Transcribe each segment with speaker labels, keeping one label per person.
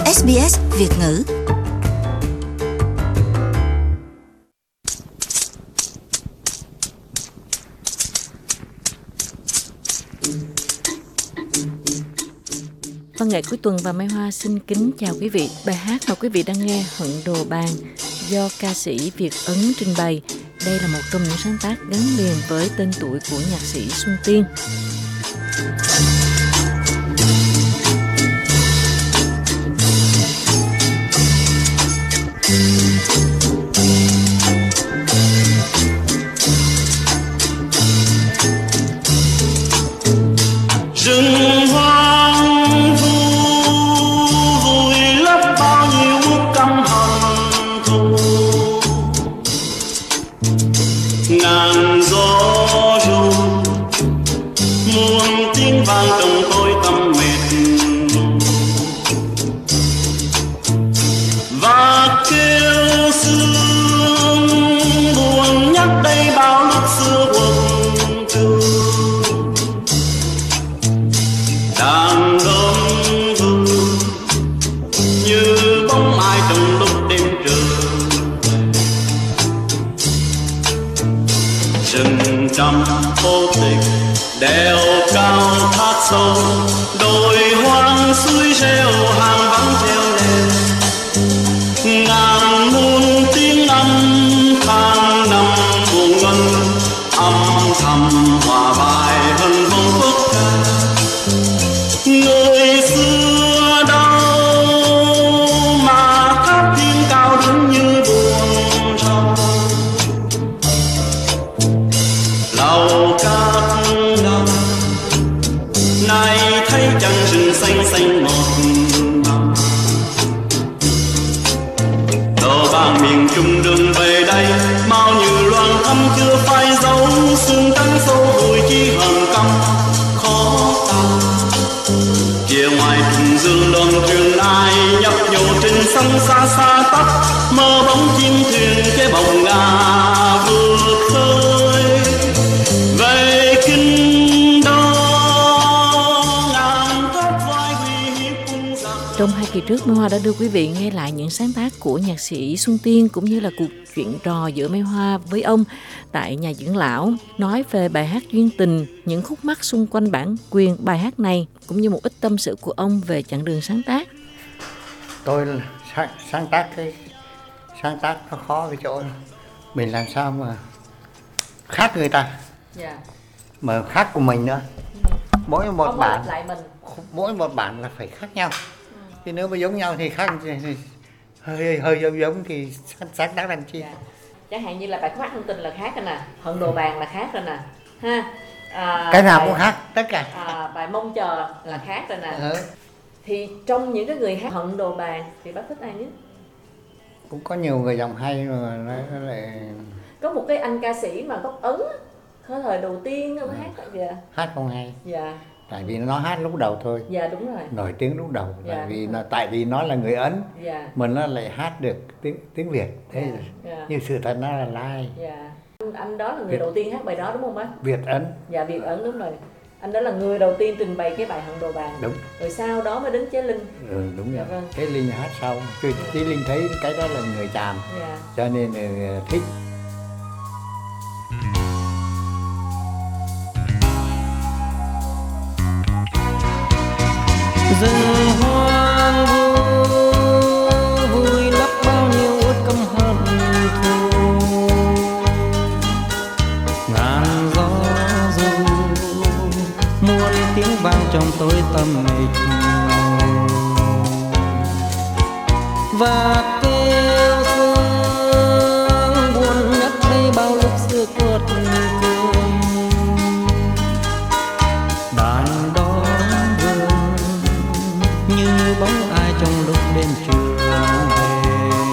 Speaker 1: SBS Việt ngữ. Văn nghệ cuối tuần và Mai Hoa xin kính chào quý vị. Bài hát mà quý vị đang nghe, Hận Đồ Bàn, do ca sĩ Việt Ấn trình bày. Đây là một trong những sáng tác gắn liền với tên tuổi của nhạc sĩ Xuân Tiên.
Speaker 2: Rừng hoang vu vùi lấp bao nhiêu căm hận thù, ngàn gió ru muôn tiếng vang trong tôi tâm mệt và kêu sương buồn nhắc đây bao lúc xưa quần cừu. Đàn đớm vương như bóng ai trong lúc đêm trường, rừng trăm vô tình đèo cao thác sâu, đồi hoang suối reo hàng vắng theo lên, ngàn muôn tiếng âm than năm buồn ngân âm thầm hòa bài hơn vô phức ca. Người xưa đâu mà tháp thiên cao đứng như buồn rầu, lầu cát đông nay thấy chân rừng xanh xanh một màu. Đồ vàng miền Trung đường về đây mau như loan thắm chưa phai dấu, sương trắng sâu vùi chi hờn căm khó tàn. Chiều ngoài trùng dương đoàn trường ai nhấp nhô trên sông xa xa tắt, mơ bóng chim thuyền cái bồng ngà vượt khơi về kinh đô, ngàn tháp vai uy hiếp cung giặc.
Speaker 1: Trong 2 kỳ trước, Mai Hoa đã đưa quý vị nghe lại những sáng tác của nhạc sĩ Xuân Tiên cũng như là cuộc chuyện trò giữa Mai Hoa với ông tại nhà dưỡng lão, nói về bài hát Duyên Tình, những khúc mắc xung quanh bản quyền bài hát này cũng như một ít tâm sự của ông về chặng đường sáng tác.
Speaker 3: Tôi sáng tác nó khó cái chỗ mình làm sao mà khác người ta, mà khác của mình nữa. Mỗi một bản là phải khác nhau. Thì nếu mà giống nhau thì khác, thì hơi giống thì sáng tác làm chi.
Speaker 1: Chẳng hạn như là bài Khúc Hân Tình là khác rồi nè, Hận Đồ Bàn là khác rồi nè ha.
Speaker 3: Cái nào cũng khác tất cả.
Speaker 1: Bài Mong Chờ là khác rồi nè. Thì trong những cái người hát Hận Đồ Bàn thì bác thích ai nhất?
Speaker 3: Cũng có nhiều người giọng hay mà nó lại
Speaker 1: có một cái anh ca sĩ mà gốc Ấn khởi thời đầu tiên ông hát tại giờ
Speaker 3: hát không hay.
Speaker 1: Dạ.
Speaker 3: Tại vì nó hát lúc đầu thôi.
Speaker 1: Dạ đúng rồi.
Speaker 3: Nổi tiếng lúc đầu.
Speaker 1: Dạ,
Speaker 3: Tại vì nó là người Ấn.
Speaker 1: Dạ.
Speaker 3: Mà nó lại hát được tiếng Việt. Thế như sự thật nó là lai.
Speaker 1: Dạ. Anh đó là người đầu tiên hát bài đó đúng không bác?
Speaker 3: Việt Ấn.
Speaker 1: Dạ Việt Ấn đúng rồi. Anh đó là người đầu tiên trình bày cái bài Hận Đồ Bàn.
Speaker 3: Đúng.
Speaker 1: Rồi sau đó mới đến Chế Linh.
Speaker 3: Đúng
Speaker 1: dạ,
Speaker 3: rồi.
Speaker 1: vâng.
Speaker 3: Chế Linh hát sau. Chế Linh thấy cái đó là người Chàm.
Speaker 1: Dạ.
Speaker 3: Cho nên thích.
Speaker 4: Rừng hoang vu vùi lấp bao nhiêu uất căm hận thù, ngàn gió ru muôn tiếng vang trong tối tâm mịch và kêu sương buồn nhắc đây bao lúc xưa quật cường. Đàn đó như bóng ai trong lúc đêm trường về,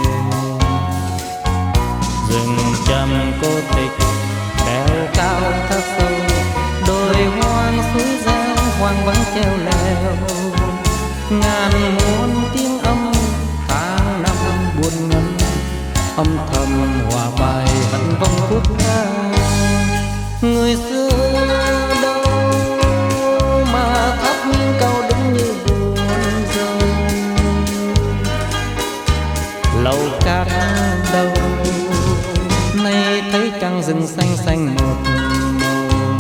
Speaker 4: rừng trầm cô tịch đèo cao thác sâu, đồi hoang suối giang hoang vắng treo leo, ngàn muôn tiếng âm tháng năm buồn ngân âm thầm hòa bài hận vong khúc ca. Người xưa đâu mà thắp hương cao đứng như buồn rơi, lầu cát đâu nay thấy trăng rừng xanh xanh một màu.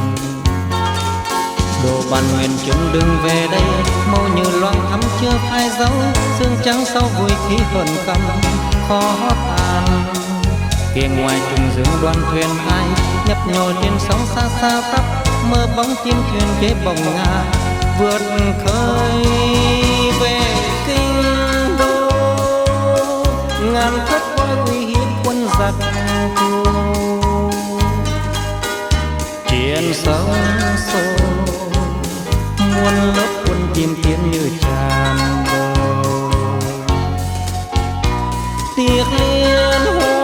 Speaker 4: Đồ bàn nguyện chung đừng về đây, màu như loang thắm chưa phai dấu, sương trắng sau vui khí hờn căm khó tàn. Phía ngoài trùng dương đoàn thuyền ai nhấp nhô trên sóng xa xa tắp, mơ bóng chim thuyền kế bồng nga vượt khơi về kinh đô. Ngàn thất qua uy hiếp quân giặc thù, chiến sóng xô muôn lớp quân chim tiến như tràn bầu. Tiệc liên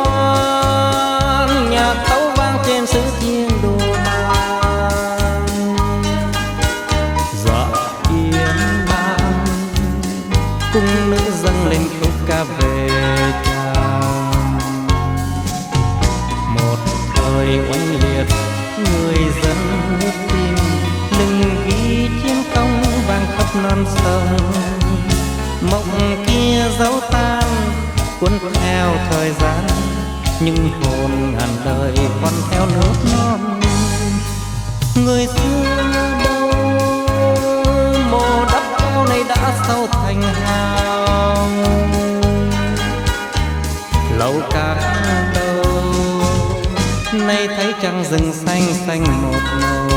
Speaker 4: hoan nhạc tấu vang trên sứ thiên đồ đàn, dọa yên ban cung nữ dâng lên khúc ca về tràng. Một thời oanh liệt người dân nước tim, lưng ghi chiến công vang khắp non sông. Mộng kia dấu tan cuốn theo thời gian, nhưng hồn ngàn đời còn theo nước non. Người xưa đâu mồ đắp cao này đã sâu thành hào, lầu cát đâu nay thấy trăng rừng xanh xanh một màu.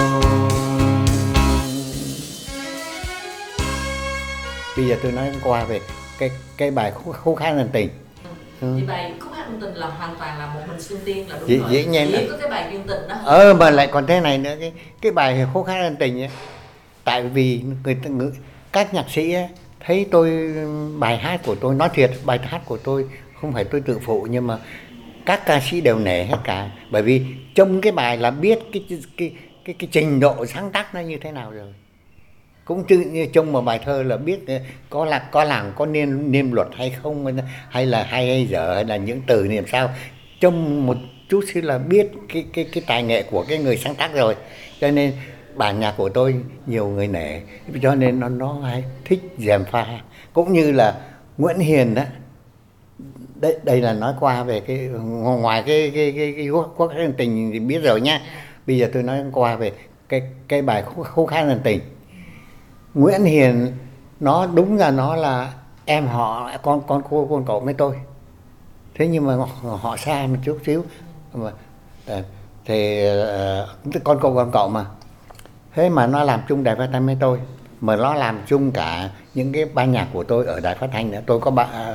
Speaker 3: Bây giờ tôi nói qua về cái bài khúc hát nhân tình.
Speaker 1: Thì bài khúc hát nhân tình là hoàn toàn là một mình Xuân Tiên là đúng rồi.
Speaker 3: Dĩ nhiên
Speaker 1: chỉ có cái bài duyên tình đó.
Speaker 3: Mà lại còn thế này nữa, cái bài khúc hát nhân tình ấy, tại vì các nhạc sĩ ấy, thấy tôi bài hát của tôi, nói thiệt bài hát của tôi không phải tôi tự phụ, nhưng mà các ca sĩ đều nể hết cả, bởi vì trong cái bài là biết cái trình độ sáng tác nó như thế nào rồi. Cũng như trong một bài thơ là biết có làng có niêm luật hay không, hay là hay dở, hay là những từ làm sao, trong một chút xíu là biết cái tài nghệ của cái người sáng tác rồi. Cho nên bản nhạc của tôi nhiều người nể, cho nên nó hay thích gièm pha. Cũng như là Nguyễn Hiền đó, đây là nói qua về cái ngoài cái khúc hát nhân tình thì biết rồi nha. Bây giờ tôi nói qua về cái bài khúc hát nhân tình. Nguyễn Hiền nó đúng là nó là em họ con cậu với tôi, thế nhưng mà họ xa một chút xíu mà thì con cậu mà, thế mà nó làm chung đài phát thanh với tôi, mà nó làm chung cả những cái ban nhạc của tôi ở đài phát thanh nữa. Tôi có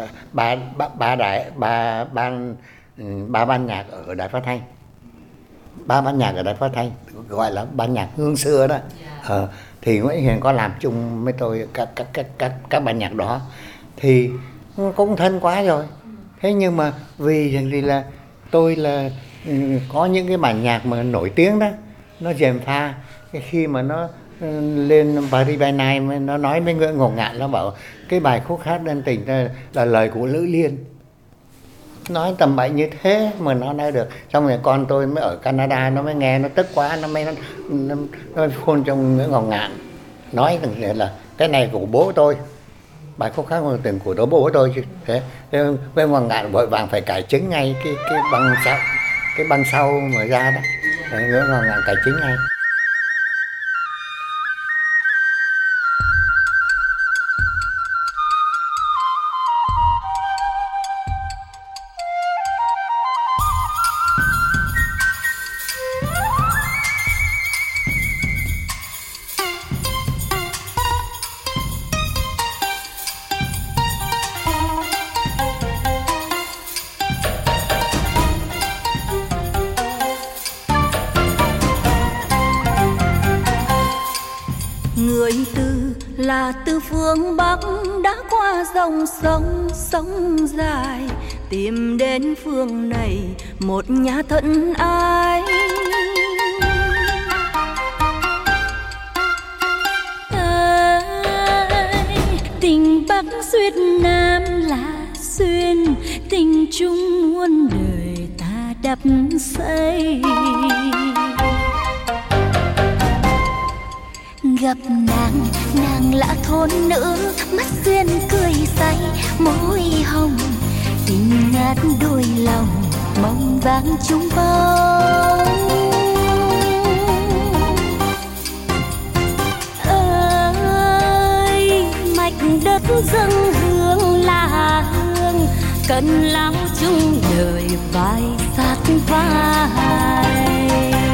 Speaker 3: ba ban nhạc ở đài phát thanh, 3 ban nhạc ở đài phát thanh gọi là ban nhạc hương xưa đó. Thì Nguyễn Hiền có làm chung với tôi các ban nhạc đó, thì cũng thân quá rồi. Thế nhưng mà vì là tôi là có những cái bản nhạc mà nổi tiếng đó, nó gièm pha. Khi mà nó lên Paris by Night, nó nói với Nguyễn Ngọc Ngạn, nó bảo cái bài khúc hát nhân tình là lời của Lữ Liên. Nói tầm bậy như thế mà nó nói được. Xong rồi con tôi mới ở Canada, nó mới nghe, nó tức quá, nó phone trong Nguyễn Ngọc Ngạn, nói rằng là cái này của bố tôi, bài khúc hát nhân tình của bố tôi chứ. Thế Nguyễn Ngọc Ngạn vội vàng phải cải chính ngay cái băng sau mà ra đó. Nguyễn Ngọc Ngạn cải chính ngay.
Speaker 5: Từ phương Bắc đã qua dòng sông dài, tìm đến phương này một nhà thân ái. Tình Bắc duyệt Nam là xuyên, tình chung muôn đời ta đắp xây. Gặp nàng lạ thôn nữ, mắt duyên cười say, môi hồng tình đôi lòng mong vang chung bóng. Ơi mạch đất dâng hương là hương, cần lao chung đời vai sát vai.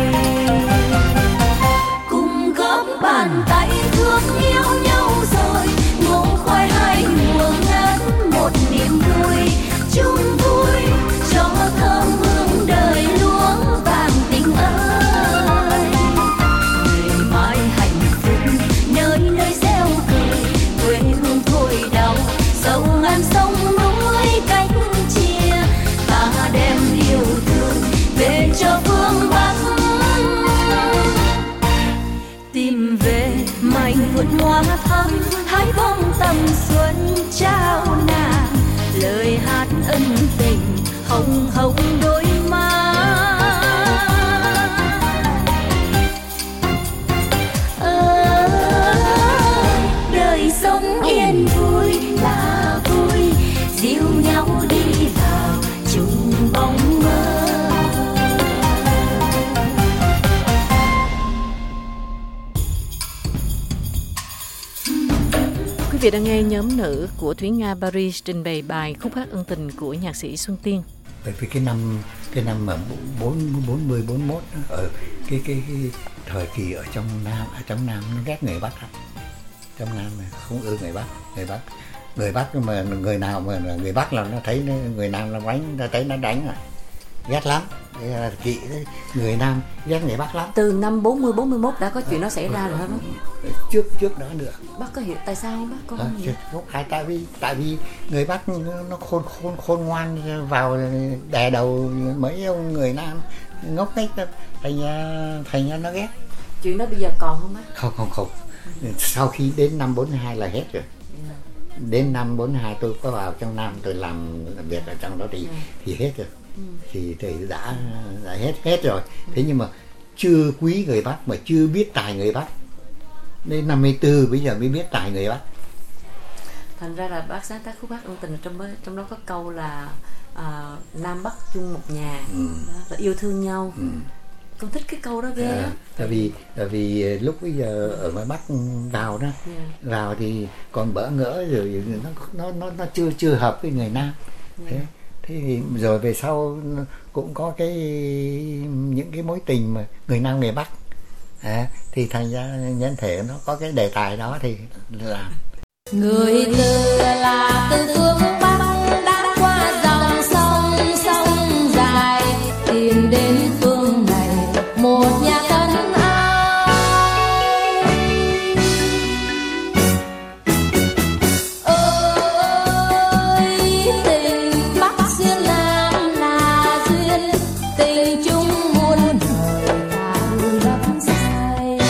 Speaker 5: Cùng góp bàn tay thương yêu nhau rồi, ngộ khoai hai mùa ngát một niềm vui, chung vui cho thơm hương đời lúa vàng tình ơi. Ngày mai hạnh phúc nơi nơi gieo cười, quê hương thôi đau sâu ngàn sông núi cách chia, ta đem yêu thương về cho phương Bắc. Tìm về mảnh vườn hoa thắm, hái bông tầm xuân trao nàng, lời hát ân tình hồng hồng đôi má. Đời sống yên vui là vui, dìu nhau đi vào chung bóng mơ.
Speaker 1: Quý vị đang nghe nhóm nữ của Thúy Nga Paris trình bày bài Khúc hát ân tình của nhạc sĩ Xuân Tiên.
Speaker 3: Bởi vì cái năm mà 40 41 ở cái thời kỳ ở trong Nam nó ghét người Bắc lắm. Trong Nam này không ưa người Bắc mà người nào mà người Bắc là nó thấy người Nam là đánh, nó thấy nó đánh à, ghét lắm. Đây là kỵ đấy, người Nam ghét người Bắc lắm.
Speaker 1: Từ năm 40 41 đã có chuyện đó xảy ra rồi hả bác?
Speaker 3: Trước đó nữa.
Speaker 1: Bác có hiểu tại sao không bác?
Speaker 3: Không phải tại vì người Bắc nó khôn ngoan vào đè đầu mấy ông người Nam ngốc nghếch, thành ra nó ghét.
Speaker 1: Chuyện đó bây giờ còn không bác?
Speaker 3: Không. Sau khi đến năm 42 là hết rồi. Đến năm 42 tôi có vào trong Nam, tôi làm việc ở trong đó thì hết rồi. Thì đã hết rồi. Thế nhưng mà chưa quý người Bắc, mà chưa biết tài người Bắc. Đến 54 bây giờ mới biết tài người Bắc.
Speaker 1: Thành ra là bác sáng tác khúc hát ân tình, trong đó có câu là Nam Bắc chung một nhà, là yêu thương nhau. Con thích cái câu đó ghê á.
Speaker 3: Tại vì lúc bây giờ ở ngoài Bắc vào đó, vào thì còn bỡ ngỡ rồi, nó chưa hợp với người Nam. Thế thì rồi về sau cũng có những cái mối tình mà người Nam người Bắc, thì thành ra nhân thể nó có cái đề tài đó thì làm.
Speaker 5: Người từ là từ phương Bắc đã qua dòng sông dài, tìm đến phương này một nhà thân ai. Ơi tình Bắc xuyên Nam là duyên, tình chung muôn đời ta đắp say.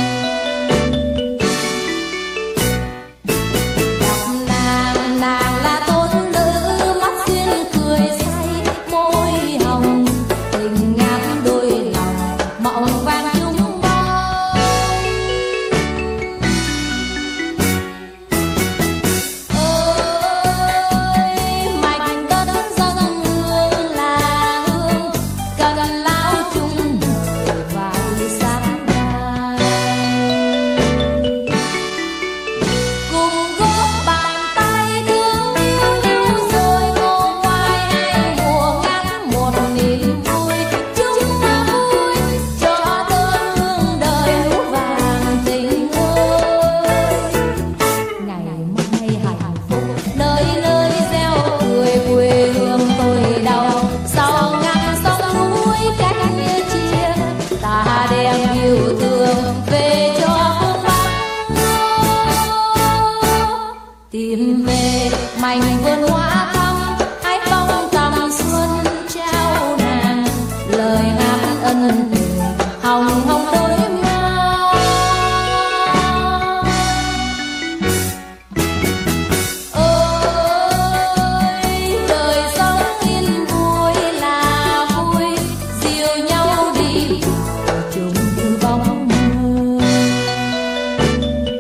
Speaker 5: Nàng là tốt nữ, mắt xuyên cười say, môi hồng tình ngát đôi lòng, mộng vàng chung bóng. Ơi mảnh đất dâng hương là hương, cần lao chung đời vào sáng mai. Cùng góp bàn tay thương yêu nhau rồi, ngô khoai hai mùa ngát một niềm vui, chung vui cho thơm hương đời lúa vàng tình ơi. Ngày mai hạnh phúc nơi nơi gieo cười, quê hương tôi đau sau ngàn sông núi cách chia, ta đem yêu thương về cho phương Bắc. Tìm về mảnh vườn hoa thắm, hái bông tầm xuân trao nàng, lời hát ân tình hồng hồng đôi má. Ơi đời sống yên vui là vui, dìu nhau đi vào chung bóng mơ.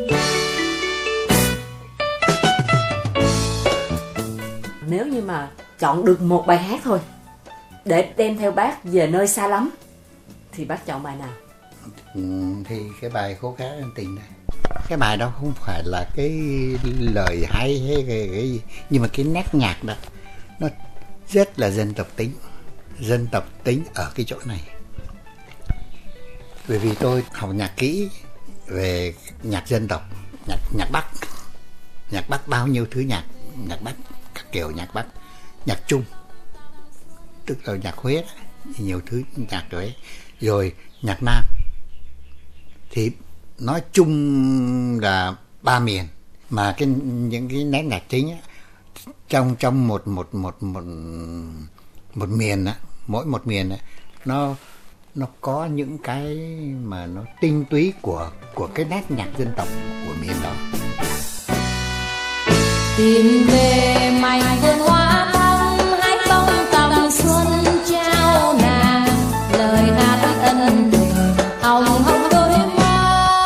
Speaker 1: Nếu như mà chọn được một bài hát thôi để đem theo bác về nơi xa lắm, thì bác chọn bài nào?
Speaker 3: Thì cái bài Khố Khá Ân Tình này. Cái bài đó không phải là cái lời hay hay cái gì, nhưng mà cái nét nhạc đó nó rất là dân tộc tính ở cái chỗ này. Bởi vì tôi học nhạc kỹ về nhạc dân tộc, nhạc Bắc bao nhiêu thứ nhạc Bắc, các kiểu nhạc Bắc, nhạc Trung, tức là nhạc Huế đó, nhiều thứ nhạc Huế, rồi nhạc Nam. Thì nói chung là 3 miền, mà những cái nét nhạc chính á, trong một miền á, mỗi một miền á, nó có những cái mà nó tinh túy của cái nét nhạc dân tộc của miền đó.
Speaker 5: Tìm về mảnh vườn hoa thắm, hãy bông tầm xuân trao nàng, lời hát ân tình hồng hồng đôi má.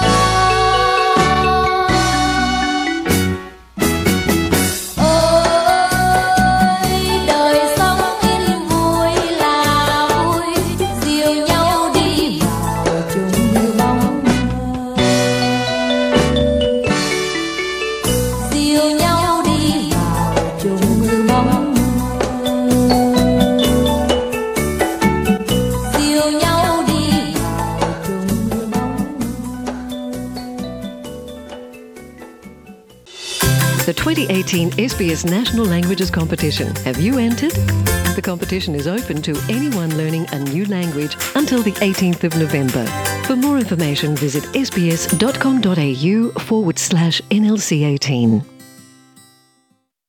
Speaker 5: Ơi đời sống yên vui là vui, dìu nhau đi vào chung bóng mơ, dìu nhau đi vào chung bóng mơ, dìu nhau đi vào chung bóng mơ.
Speaker 6: The 2018 SBS National Languages Competition. Have you entered? The competition is open to anyone learning a new language until the 18th of November. For more information, visit sbs.com.au/NLC18.